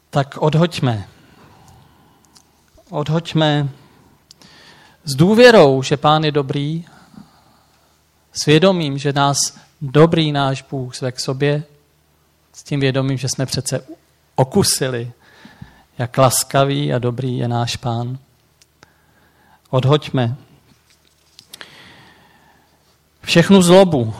Tak odhoďme. Odhoďme s důvěrou, že Pán je dobrý, svědomím, že nás dobrý náš Bůh zve k sobě, s tím vědomím, že jsme přece okusili, jak laskavý a dobrý je náš Pán. Odhoďme všechnu zlobu.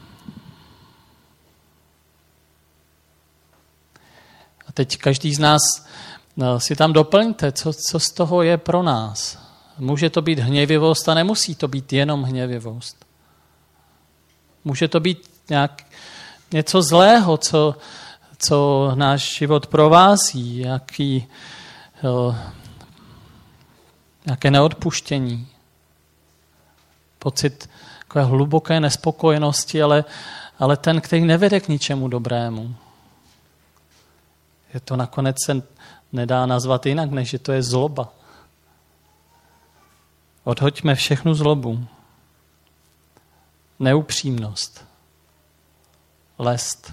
A teď každý z nás si tam doplňte, co z toho je pro nás. Může to být hněvivost a nemusí to být jenom hněvivost. Může to být něco zlého, co náš život provází, nějaké neodpuštění, pocit takové hluboké nespokojenosti, ale ten, který nevede k ničemu dobrému. Je to nakonec se nedá nazvat jinak, než že to je zloba. Odhoďme všechnu zlobu, neupřímnost, lest.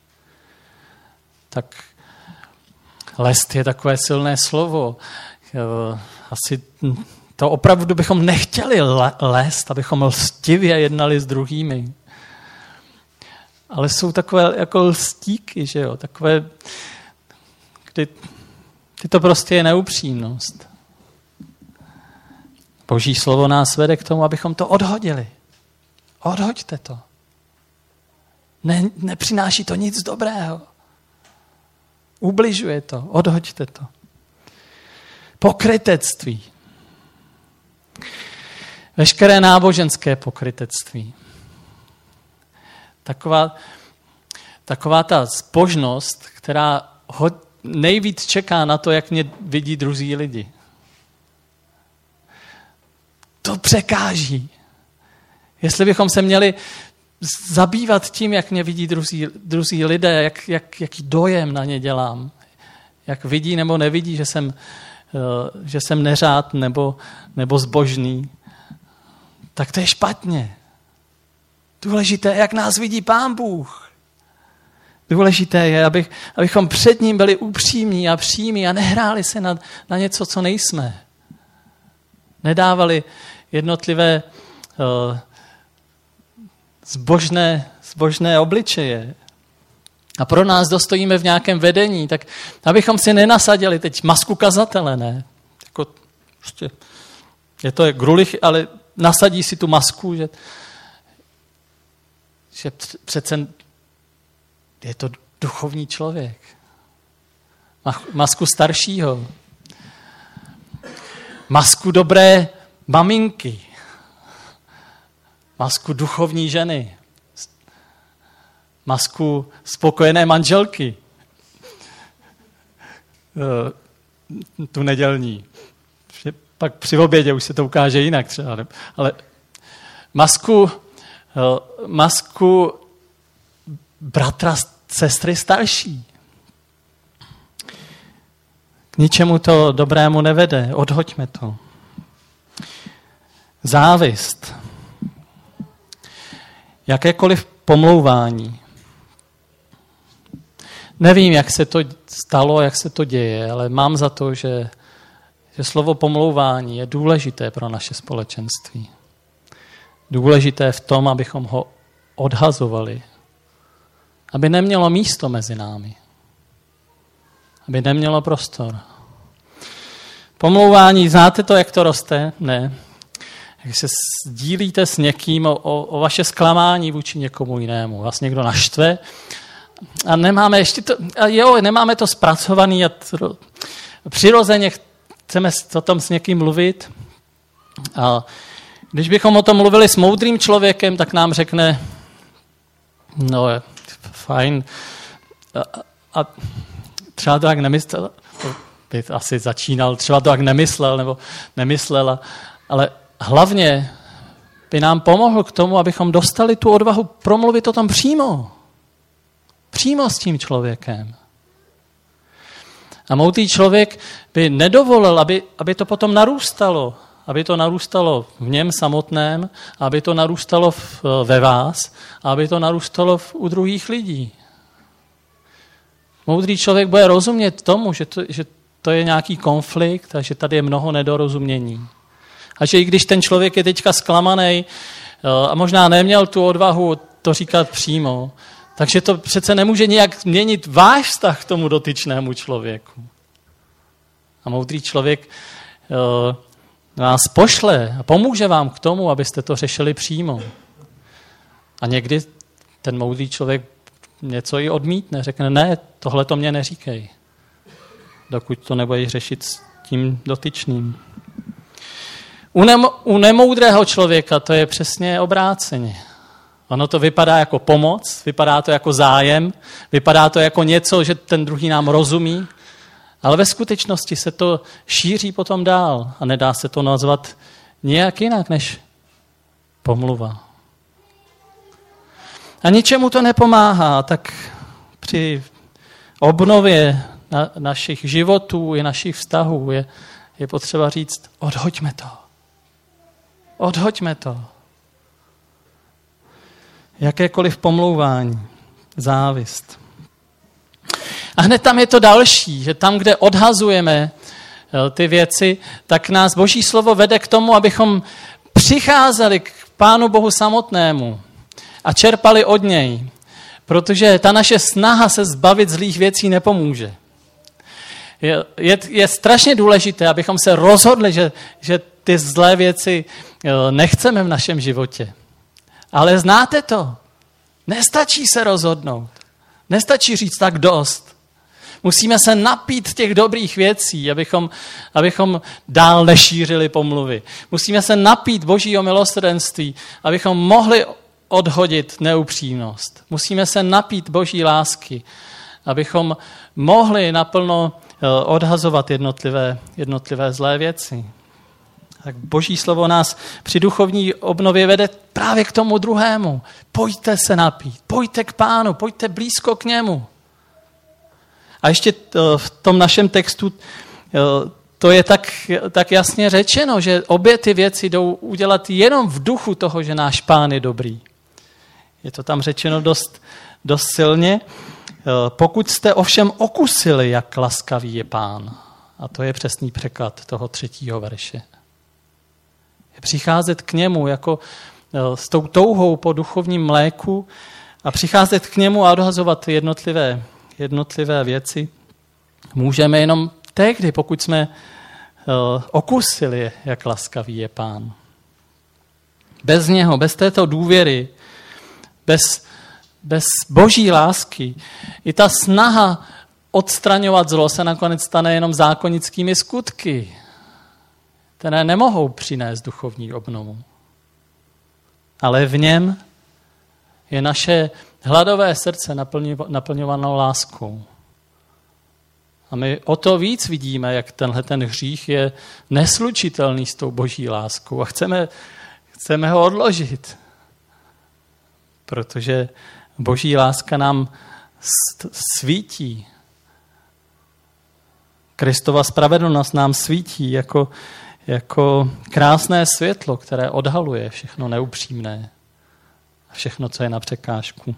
Tak lest je takové silné slovo. Asi to opravdu bychom nechtěli lest, abychom lstivě jednali s druhými. Ale jsou takové jako lstíky, že jo? Takové, kdy to prostě je neupřímnost. Boží slovo nás vede k tomu, abychom to odhodili. Odhoďte to. Nepřináší to nic dobrého. Ubližuje to. Odhoďte to. Pokrytectví. Veškeré náboženské pokrytectví. Taková ta zbožnost, která nejvíc čeká na to, jak mě vidí druzí lidi. To překáží. Jestli bychom se měli zabývat tím, jak mě vidí druzí lidé, jaký dojem na ně dělám, jak vidí nebo nevidí, že jsem neřád nebo zbožný, tak to je špatně. Důležité je, jak nás vidí Pán Bůh. Důležité je, abychom před ním byli upřímní a přímí a nehráli se na něco, co nejsme. Nedávali jednotlivé zbožné obličeje. A pro nás dostojíme v nějakém vedení, tak abychom si nenasadili teď masku kazatele, ne? Jako, prostě, je to grulich, ale nasadí si tu masku, že přece je to duchovní člověk. Masku staršího. Masku dobré maminky. Masku duchovní ženy. Masku spokojené manželky. Tu nedělní. Pak při obědě už se to ukáže jinak třeba. Ale masku bratra, sestry starší. K ničemu to dobrému nevede. Odhoďme to. Závist. Jakékoliv pomlouvání. Nevím, jak se to stalo, jak se to děje, ale mám za to, že slovo pomlouvání je důležité pro naše společenství. Důležité v tom, abychom ho odhazovali. Aby nemělo místo mezi námi. Aby nemělo prostor. Pomlouvání, znáte to, jak to roste? Ne. Jak se sdílíte s někým o vaše zklamání vůči někomu jinému. Vás někdo naštve a nemáme to zpracovaný a přirozeně chceme o tom s někým mluvit. A když bychom o tom mluvili s moudrým člověkem, tak nám řekne, no fajn, a třeba to jak nemyslel, by asi začínal, třeba to jak nemyslel nebo nemyslela, ale hlavně by nám pomohl k tomu, abychom dostali tu odvahu promluvit o tom přímo. Přímo s tím člověkem. A moudrý člověk by nedovolil, aby to potom narůstalo. Aby to narůstalo v něm samotném, aby to narůstalo ve vás, a aby to narůstalo u druhých lidí. Moudrý člověk bude rozumět tomu, že to je nějaký konflikt a že tady je mnoho nedorozumění. A že i když ten člověk je teďka zklamaný a možná neměl tu odvahu to říkat přímo, takže to přece nemůže nějak změnit váš vztah k tomu dotyčnému člověku. A moudrý člověk vás pošle a pomůže vám k tomu, abyste to řešili přímo. A někdy ten moudrý člověk něco i odmítne, řekne, ne, tohle to mě neříkej, dokud to nebudeš řešit s tím dotyčným. U nemoudrého člověka to je přesně obráceně. Ono to vypadá jako pomoc, vypadá to jako zájem, vypadá to jako něco, že ten druhý nám rozumí, ale ve skutečnosti se to šíří potom dál a nedá se to nazvat nějak jinak než pomluva. A ničemu to nepomáhá, tak při obnově našich životů i našich vztahů je potřeba říct, odhoďme to. Odhoďme to. Jakékoliv pomlouvání, závist. A hned tam je to další, že tam, kde odhazujeme ty věci, tak nás Boží slovo vede k tomu, abychom přicházeli k Pánu Bohu samotnému a čerpali od něj, protože ta naše snaha se zbavit zlých věcí nepomůže. Je strašně důležité, abychom se rozhodli, že ty zlé věci nechceme v našem životě. Ale znáte to. Nestačí se rozhodnout. Nestačí říct tak dost. Musíme se napít těch dobrých věcí, abychom dál nešířili pomluvy. Musíme se napít Božího milosrdenství, abychom mohli odhodit neupřímnost. Musíme se napít Boží lásky, abychom mohli naplno odhazovat jednotlivé zlé věci. Tak Boží slovo nás při duchovní obnově vede právě k tomu druhému. Pojďte se napít, pojďte k Pánu, pojďte blízko k němu. A ještě v tom našem textu to je tak jasně řečeno, že obě ty věci jdou udělat jenom v duchu toho, že náš Pán je dobrý. Je to tam řečeno dost silně. Pokud jste ovšem okusili, jak laskavý je Pán. A to je přesný překlad toho 3. verše. Přicházet k němu jako s tou touhou po duchovním mléku a přicházet k němu a odhazovat jednotlivé věci. Můžeme jenom tehdy, pokud jsme okusili, jak laskavý je Pán. Bez něho, bez této důvěry, bez Boží lásky, i ta snaha odstraňovat zlo se nakonec stane jenom zákonickými skutky, které nemohou přinést duchovní obnovu. Ale v něm je naše hladové srdce naplňovanou láskou. A my o to víc vidíme, jak ten hřích je neslučitelný s tou Boží láskou a chceme ho odložit. Protože Boží láska nám svítí. Kristova spravedlnost nám svítí jako krásné světlo, které odhaluje všechno neupřímné a všechno, co je na překážku.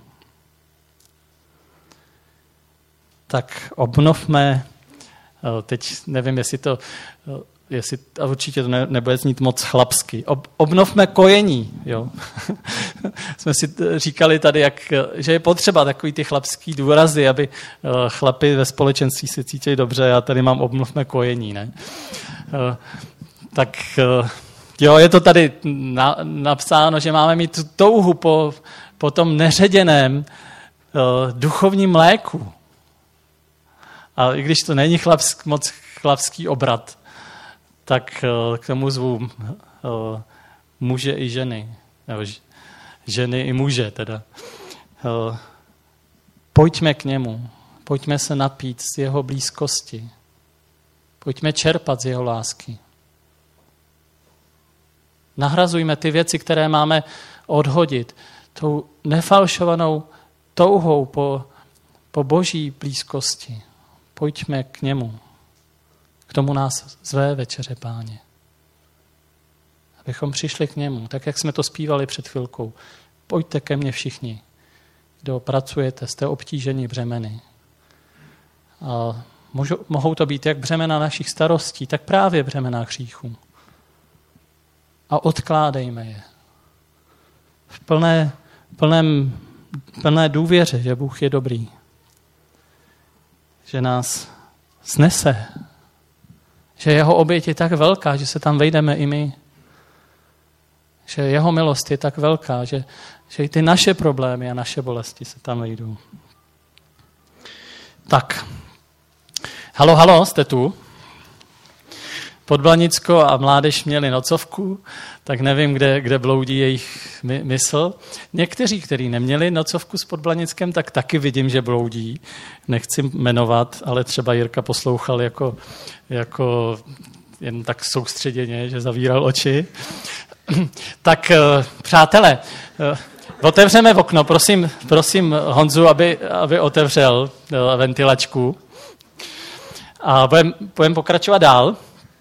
Tak obnovme, teď nevím, a určitě to nebude znít moc chlapsky, obnovme kojení. Jo. Jsme si říkali tady, že je potřeba takový ty chlapský důrazy, aby chlapi ve společenství se cítili dobře, já tady mám obnovme kojení. Ne? Tak jo, je to tady napsáno, že máme mít tu touhu po tom neředěném duchovním mléku. A i když to není moc chlapský obrat, tak k tomu zvu muže i ženy. Nebo ženy i muže teda. Pojďme k němu. Pojďme se napít z jeho blízkosti. Pojďme čerpat z jeho lásky. Nahrazujme ty věci, které máme odhodit tou nefalšovanou touhou po Boží blízkosti. Pojďme k němu. K tomu nás zve večeře, Páně. Abychom přišli k němu, tak jak jsme to zpívali před chvilkou. Pojďte ke mně všichni, kdo pracujete, jste obtíženi břemeny. A mohou to být jak břemena našich starostí, tak právě břemena hříchů. A odkládejme je. V plné důvěře, že Bůh je dobrý. Že nás snese. Že jeho oběť je tak velká, že se tam vejdeme i my. Že jeho milost je tak velká, že i ty naše problémy a naše bolesti se tam vejdou. Tak. Halo, jste tu? Podblanicko a mládež měli nocovku, tak nevím, kde bloudí jejich mysl. Někteří, kteří neměli nocovku s Podblanickem, tak taky vidím, že bloudí. Nechci jmenovat, ale třeba Jirka poslouchal jako jen tak soustředěně, že zavíral oči. Tak přátelé, otevřeme okno. Prosím Honzu, aby otevřel ventilačku. A budeme pokračovat dál.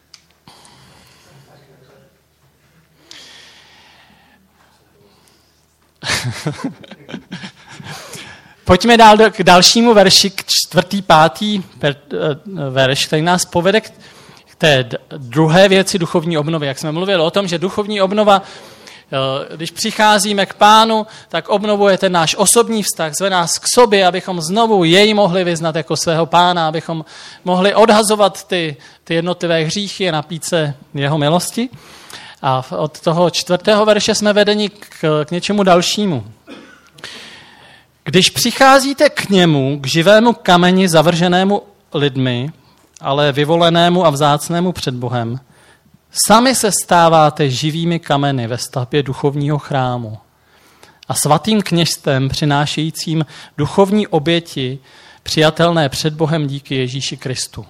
Pojďme dál k dalšímu verši, k 4., 5. verš, který nás povede k té druhé věci duchovní obnovy. Jak jsme mluvili o tom, že duchovní obnova, když přicházíme k Pánu, tak obnovuje ten náš osobní vztah, zve nás k sobě, abychom znovu jej mohli vyznat jako svého Pána, abychom mohli odhazovat ty jednotlivé hříchy a napít se jeho milosti. A od toho 4. verše jsme vedeni k něčemu dalšímu. Když přicházíte k němu, k živému kameni zavrženému lidmi, ale vyvolenému a vzácnému před Bohem, sami se stáváte živými kameny ve stavbě duchovního chrámu a svatým kněžstvem přinášejícím duchovní oběti přijatelné před Bohem díky Ježíši Kristu.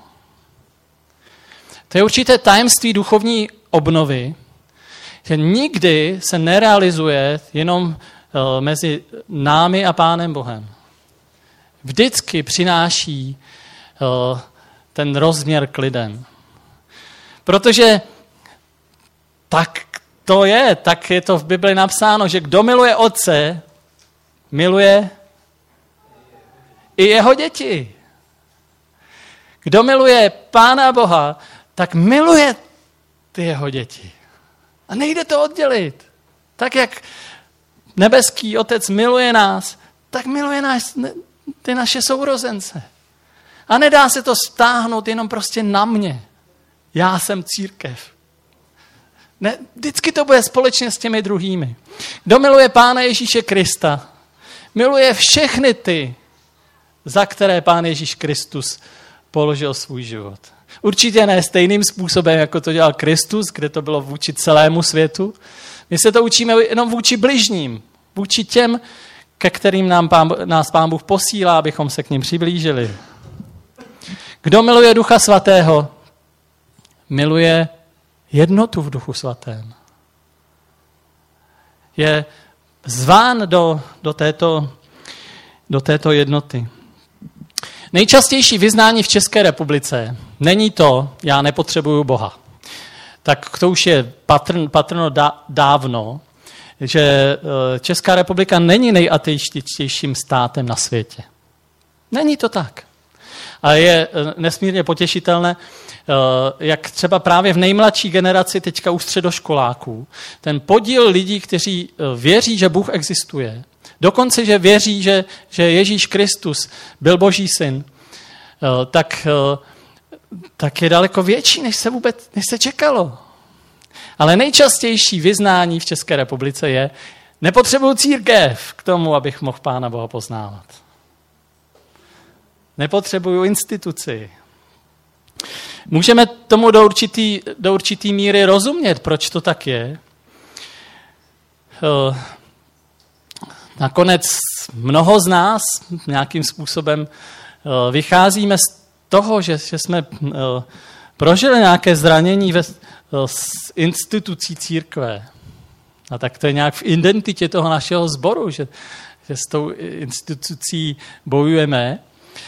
To je určité tajemství duchovní obnovy, že nikdy se nerealizuje jenom mezi námi a Pánem Bohem. Vždycky přináší ten rozměr k lidem. Protože tak je to v Bibli napsáno, že kdo miluje Otce, miluje i jeho děti. Kdo miluje Pána Boha, tak miluje ty jeho děti. A nejde to oddělit. Tak jak nebeský Otec miluje nás, tak miluje ty naše sourozence. A nedá se to stáhnout jenom prostě na mě. Já jsem církev. Ne, vždycky to bude společně s těmi druhými. Kdo miluje Pána Ježíše Krista, miluje všechny ty, za které Pán Ježíš Kristus položil svůj život. Určitě ne stejným způsobem, jako to dělal Kristus, kde to bylo vůči celému světu. My se to učíme jenom vůči bližním, vůči těm, ke kterým nás Pán Bůh posílá, abychom se k nim přiblížili. Kdo miluje Ducha Svatého, miluje jednotu v Duchu Svatém. Je zván do této jednoty. Nejčastější vyznání v České republice není to, já nepotřebuju Boha. Tak to už je patrno dávno, že Česká republika není nejateističtějším státem na světě. Není to tak. A je nesmírně potěšitelné, jak třeba právě v nejmladší generaci teďka u středoškoláků, ten podíl lidí, kteří věří, že Bůh existuje, dokonce, že věří, že Ježíš Kristus byl Boží syn, tak je daleko větší, než se čekalo. Ale nejčastější vyznání v České republice je, nepotřebuji církev k tomu, abych mohl Pána Boha poznávat. Nepotřebuju instituci. Můžeme tomu do určitý míry rozumět, proč to tak je. Nakonec mnoho z nás nějakým způsobem vycházíme z toho, že jsme prožili nějaké zranění s institucí církve. A tak to je nějak v identitě toho našeho sboru, že s tou institucí bojujeme.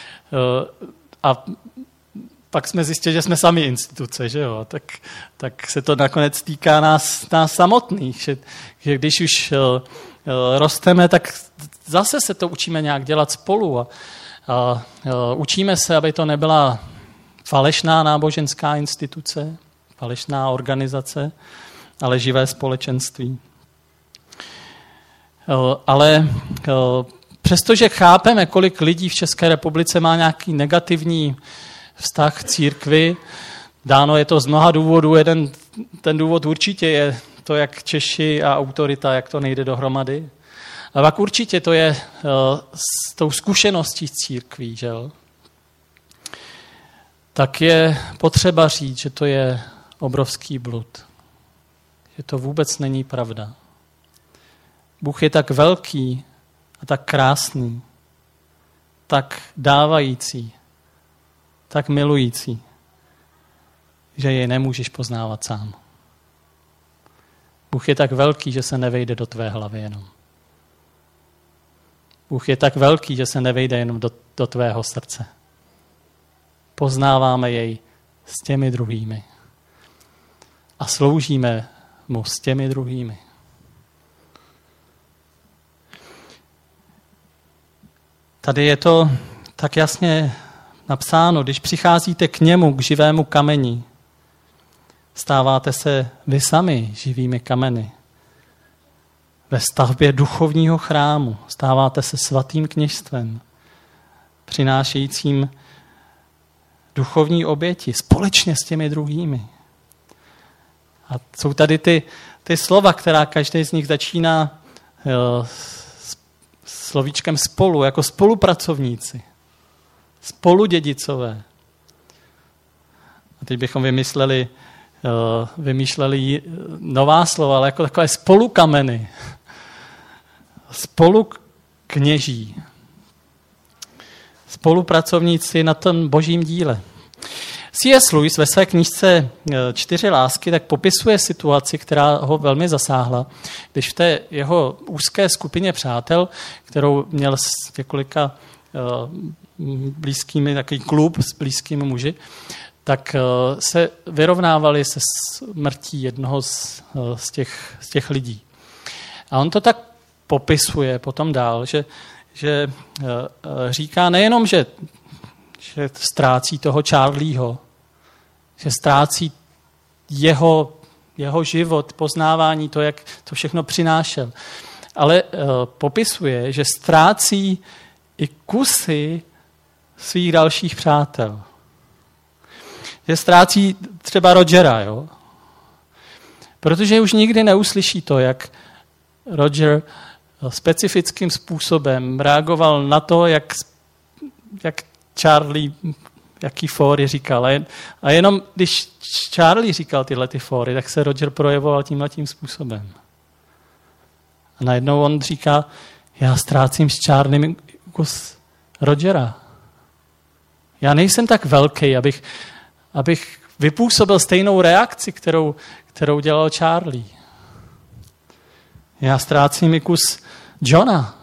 A pak jsme zjistili, že jsme sami instituce, že jo? Tak se to nakonec týká nás samotných, že když už rosteme, tak zase se to učíme nějak dělat spolu. A učíme se, aby to nebyla falešná náboženská instituce, falešná organizace, ale živé společenství. Ale přestože chápeme, kolik lidí v České republice má nějaký negativní vztah k církvi, dáno je to z mnoha důvodů. Ten důvod určitě je to, jak Češi a autorita, jak to nejde dohromady. A pak určitě to je s tou zkušeností z církví, že? Tak je potřeba říct, že to je obrovský blud. Že to vůbec není pravda. Bůh je tak velký a tak krásný, tak dávající, tak milující, že jej nemůžeš poznávat sám. Bůh je tak velký, že se nevejde do tvé hlavy jenom. Bůh je tak velký, že se nevejde jenom do tvého srdce. Poznáváme jej s těmi druhými. A sloužíme mu s těmi druhými. Tady je to tak jasně napsáno, když přicházíte k němu, k živému kameni, stáváte se vy sami živými kameny. Ve stavbě duchovního chrámu stáváte se svatým kněžstvem, přinášejícím duchovní oběti společně s těmi druhými. A jsou tady ty slova, která každý z nich začíná slovíčkem spolu, jako spolupracovníci, spoludědicové. A teď bychom vymýšleli nová slova, ale jako takové spolukameny, spolukněží, spolupracovníci na tom božím díle. C.S. Lewis ve své knížce 4 lásky tak popisuje situaci, která ho velmi zasáhla, když v té jeho úzké skupině přátel, kterou měl s několika blízkými, takový klub s blízkými muži, tak se vyrovnávali se smrtí jednoho z těch lidí. A on to tak popisuje potom dál, že říká nejenom, že ztrácí toho Charlieho, že ztrácí jeho život, poznávání, to, jak to všechno přinášel. Ale popisuje, že ztrácí i kusy svých dalších přátel. Že ztrácí třeba Rogera, jo? Protože už nikdy neuslyší to, jak Roger specifickým způsobem reagoval na to, jak Charlie, jaký fóry říkal. A jenom když Charlie říkal tyhle ty fóry, tak se Roger projevoval tímhletím způsobem. A najednou on říká, já ztrácím s Charliem kus Rogera. Já nejsem tak velký, abych vypůsobil stejnou reakci, kterou dělal Charlie. Já ztrácím i kus Johna.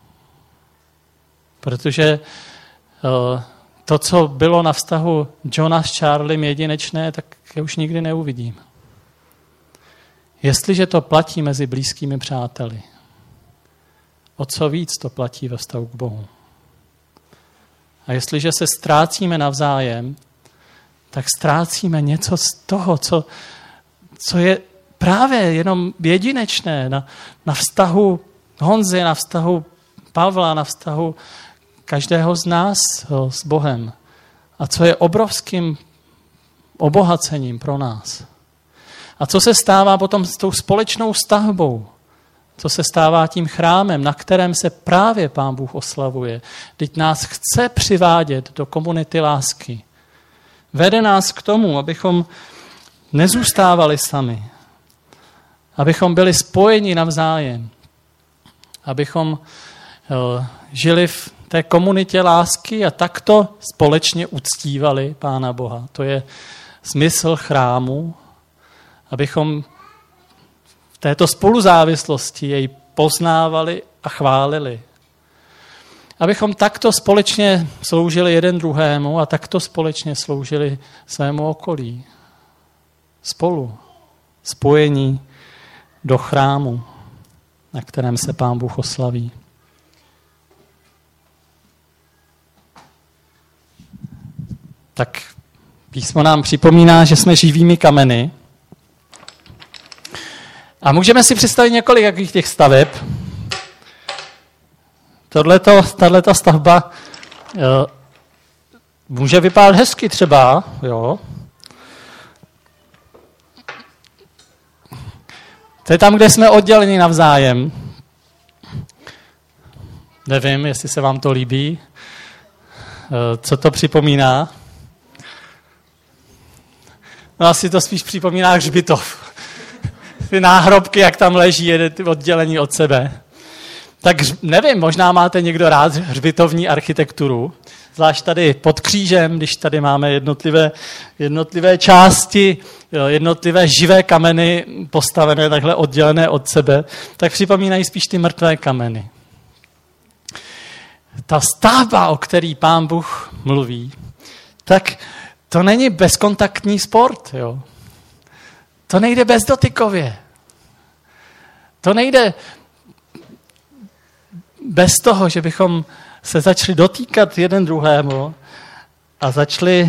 Protože to, co bylo na vztahu Johna s Charliem jedinečné, tak já už nikdy neuvidím. Jestliže to platí mezi blízkými přáteli, o co víc to platí ve vztahu k Bohu. A jestliže se ztrácíme navzájem, tak ztrácíme něco z toho, co je právě jenom jedinečné na vztahu Honzy, na vztahu Pavla, na vztahu každého z nás s Bohem. A co je obrovským obohacením pro nás. A co se stává potom s tou společnou stavbou? Co se stává tím chrámem, na kterém se právě Pán Bůh oslavuje? Vždyť nás chce přivádět do komunity lásky. Vede nás k tomu, abychom nezůstávali sami. Abychom byli spojeni navzájem. Abychom žili v té komunitě lásky a takto společně uctívali Pána Boha. To je smysl chrámu, abychom v této spoluzávislosti jej poznávali a chválili. Abychom takto společně sloužili jeden druhému a takto společně sloužili svému okolí. Spolu, spojení do chrámu, na kterém se Pán Bůh oslaví. Tak písmo nám připomíná, že jsme živými kameny. A můžeme si představit několik jakých těch staveb. Tato stavba může vypadat hezky třeba, jo. To je tam, kde jsme odděleni navzájem. Nevím, jestli se vám to líbí. Co to připomíná? No asi to spíš připomíná hřbitov. Ty náhrobky, jak tam leží, oddělení od sebe. Tak nevím, možná máte někdo rád hřbitovní architekturu. Zvlášť tady pod křížem, když tady máme jednotlivé části, jednotlivé živé kameny postavené takhle oddělené od sebe, tak připomínají spíš ty mrtvé kameny. Ta stavba, o který Pán Bůh mluví, tak to není bezkontaktní sport. Jo? To nejde bezdotykově. To nejde bez toho, že bychom se začali dotýkat jeden druhému a začali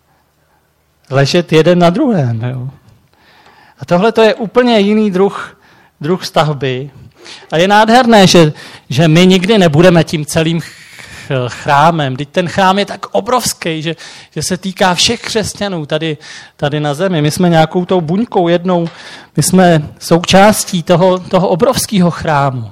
ležet jeden na druhém. Jo? A tohle to je úplně jiný druh stavby. A je nádherné, že my nikdy nebudeme tím celým chrámem. Vždyť ten chrám je tak obrovský, že se týká všech křesťanů tady na zemi. My jsme nějakou tou buňkou jednou, my jsme součástí toho obrovského chrámu.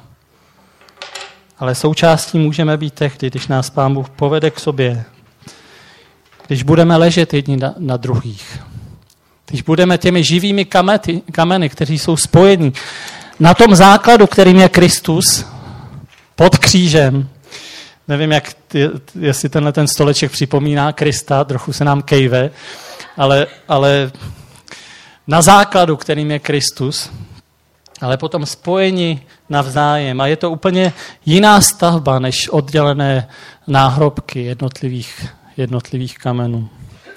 Ale součástí můžeme být tehdy, když nás Pán Bůh povede k sobě. Když budeme ležet jedni na druhých. Když budeme těmi živými kameny, kteří jsou spojení na tom základu, kterým je Kristus, pod křížem. Nevím, jestli ten stoleček připomíná Krista, trochu se nám kejve, ale na základu, kterým je Kristus, ale potom spojení navzájem. A je to úplně jiná stavba, než oddělené náhrobky jednotlivých kamenů.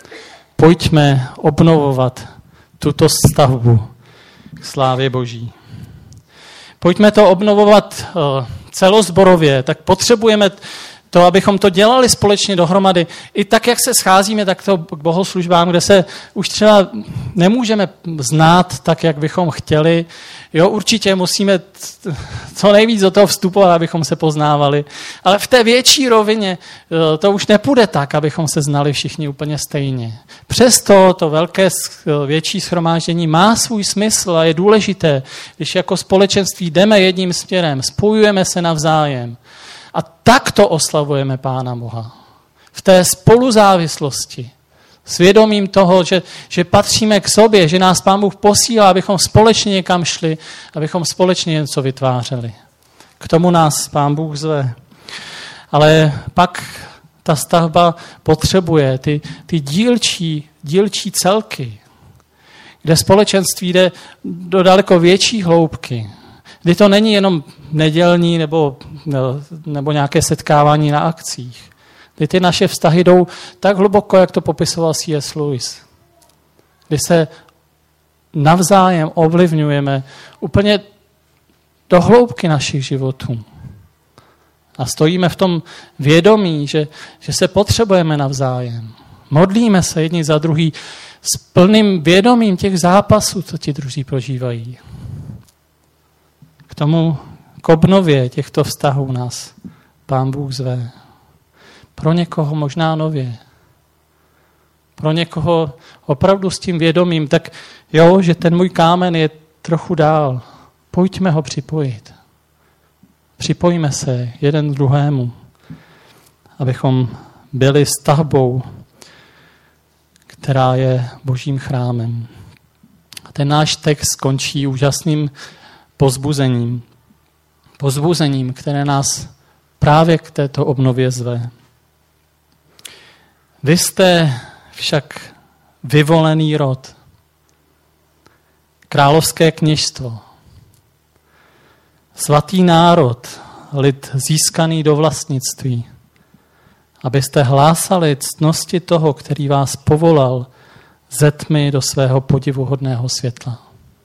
Pojďme obnovovat tuto stavbu k slávě Boží. Pojďme to obnovovat celosborově, tak potřebujeme to, abychom to dělali společně dohromady. I tak, jak se scházíme takto k bohoslužbám, kde se už třeba nemůžeme znát tak, jak bychom chtěli. Jo, určitě musíme co nejvíc do toho vstupovat, abychom se poznávali. Ale v té větší rovině to už nepůjde tak, abychom se znali všichni úplně stejně. Přesto to větší shromáždění má svůj smysl a je důležité, když jako společenství jdeme jedním směrem, spojujeme se navzájem. A takto oslavujeme Pána Boha. V té spoluzávislosti. Svědomím toho, že patříme k sobě, že nás Pán Bůh posílá, abychom společně někam šli, abychom společně něco vytvářeli. K tomu nás Pán Bůh zve. Ale pak ta stavba potřebuje ty dílčí celky, kde společenství jde do daleko větší hloubky. Kdy to není jenom nedělní nebo nějaké setkávání na akcích. Kdy ty naše vztahy jdou tak hluboko, jak to popisoval C.S. Lewis. Kdy se navzájem ovlivňujeme úplně do hloubky našich životů. A stojíme v tom vědomí, že se potřebujeme navzájem. Modlíme se jedni za druhý s plným vědomím těch zápasů, co ti druzí prožívají. K obnově těchto vztahů nás Pán Bůh zve. Pro někoho možná nově. Pro někoho opravdu s tím vědomím, tak jo, že ten můj kámen je trochu dál. Pojďme ho připojit. Připojíme se jeden k druhému, abychom byli stavbou, která je Božím chrámem. A ten náš text skončí úžasným pozbuzením, které nás právě k této obnově zve. Vy jste však vyvolený rod, královské kněžstvo, svatý národ, lid získaný do vlastnictví, abyste hlásali ctnosti toho, který vás povolal ze tmy do svého podivuhodného světla.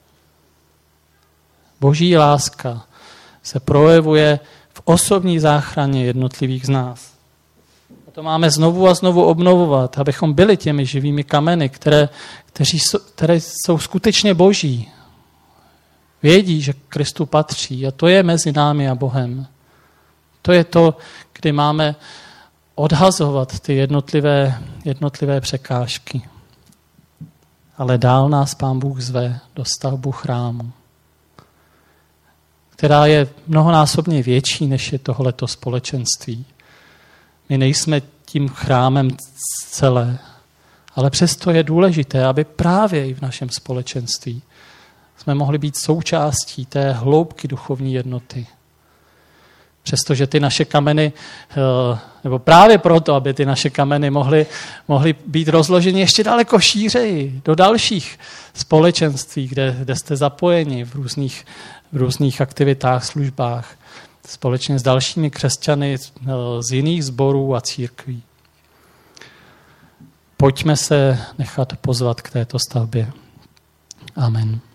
Boží láska se projevuje v osobní záchraně jednotlivých z nás. to máme znovu a znovu obnovovat, abychom byli těmi živými kameny, které jsou skutečně boží. Vědí, že Kristu patří a to je mezi námi a Bohem. To je to, kdy máme odhazovat ty jednotlivé překážky. Ale dál nás Pán Bůh zve do stavbu chrámu, která je mnohonásobně větší, než je tohleto společenství. My nejsme tím chrámem celé, ale přesto je důležité, aby právě i v našem společenství jsme mohli být součástí té hloubky duchovní jednoty. Přestože ty naše kameny, nebo právě proto, aby ty naše kameny mohly být rozloženy ještě daleko šířeji do dalších společenství, kde jste zapojeni v různých aktivitách, službách, společně s dalšími křesťany z jiných sborů a církví. Pojďme se nechat pozvat k této stavbě. Amen.